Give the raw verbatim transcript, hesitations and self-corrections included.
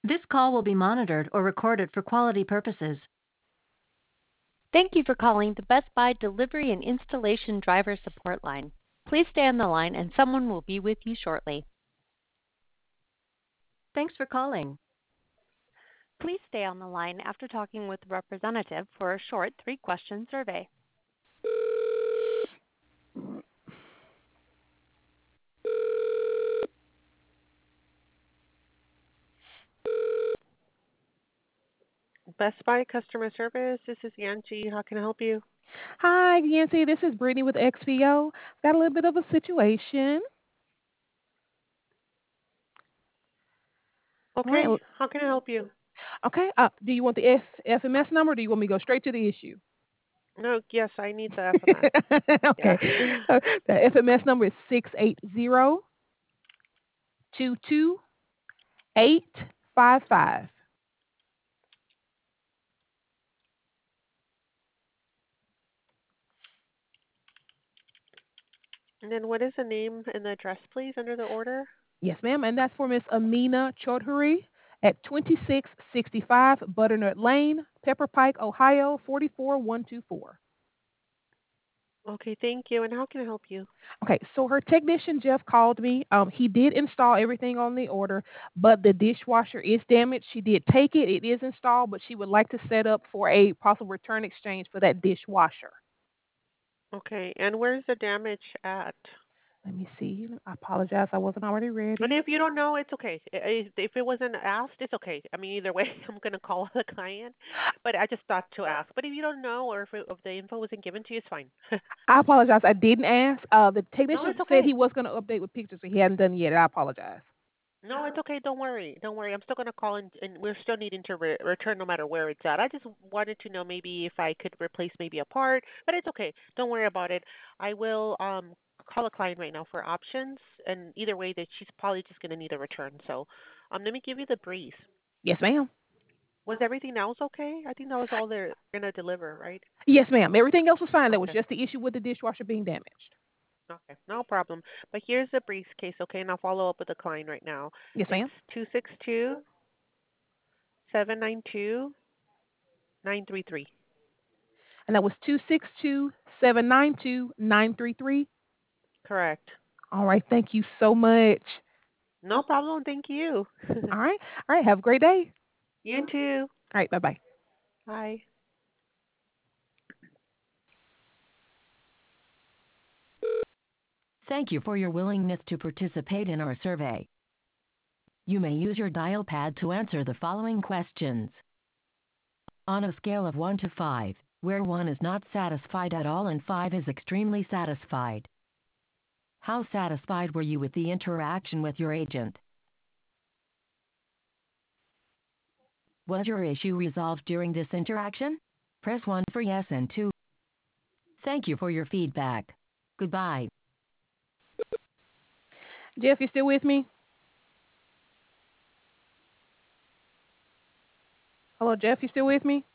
This call will be monitored or recorded for quality purposes. Thank you for calling the Best Buy Delivery and Installation Driver Support Line. Please stay on the line and someone will be with you shortly. Thanks for calling. Please stay on the line after talking with the representative for a short three-question survey. Best Buy customer service. This is Angie. How can I help you? Hi, Yancy. This is Brittany with X P O. Got a little bit of a situation. All right. Okay. l- How can I help you? Okay. Uh, do you want the F- FMS number or do you want me to go straight to the issue? No. Yes, I need the F M S. Okay. Yeah. Uh, the F M S number is six eight zero two two eight five five. And then what is the name and the address, please, under the order? Yes, ma'am. And that's for Miss Amina Chaudhary at twenty-six sixty-five Butternut Lane, Pepper Pike, Ohio, four four one two four. Okay. Thank you. And how can I help you? Okay, so her technician Jeff called me. Um, he did install everything on the order, but the dishwasher is damaged. She did take it; it is installed, but she would like to set up for a possible return exchange for that dishwasher. Okay. And where's the damage at? Let me see. I apologize, I wasn't already And ready. if you don't know, it's okay. I- I- If it wasn't asked, it's okay. I mean, either way, I'm gonna call the client. But I just thought to ask. But if you don't know, or if, it, if the info wasn't given to you, it's fine. I apologize. I didn't ask. Uh, the No, technician it's said okay. he was going to update with pictures, so he hadn't done it yet. I apologize. No, it's okay. Don't worry. Don't worry. I'm still gonna call and, and we're still needing to re- return no matter where it's at. I just wanted to know maybe if I could replace maybe a part, but it's okay. Don't worry about it. I will um call a client right now for options, and either way, that she's probably just gonna need a return. So, um, let me give you the brief. Yes, ma'am. Was everything else okay? I think that was all they're gonna deliver, right? Yes, ma'am. Everything else was fine. There was Okay. just the issue with the dishwasher being damaged. Okay. No problem. But here's the briefcase, okay? And I'll follow up with the client right now. Yes, It's ma'am. two six two seven nine two nine three three. And that was two six two seven nine two nine three three. Correct. All right. Thank you so much. No problem. Thank you. All right. All right. Have a great day. You too. All right. Bye bye. Bye. Thank you for your willingness to participate in our survey. You may use your dial pad to answer the following questions. On a scale of one to five, where one is not satisfied at all and five is extremely satisfied, how satisfied were you with the interaction with your agent? Was your issue resolved during this interaction? Press one for yes and two. Thank you for your feedback. Goodbye. Jeff, you still with me? Hello, Jeff, you still with me?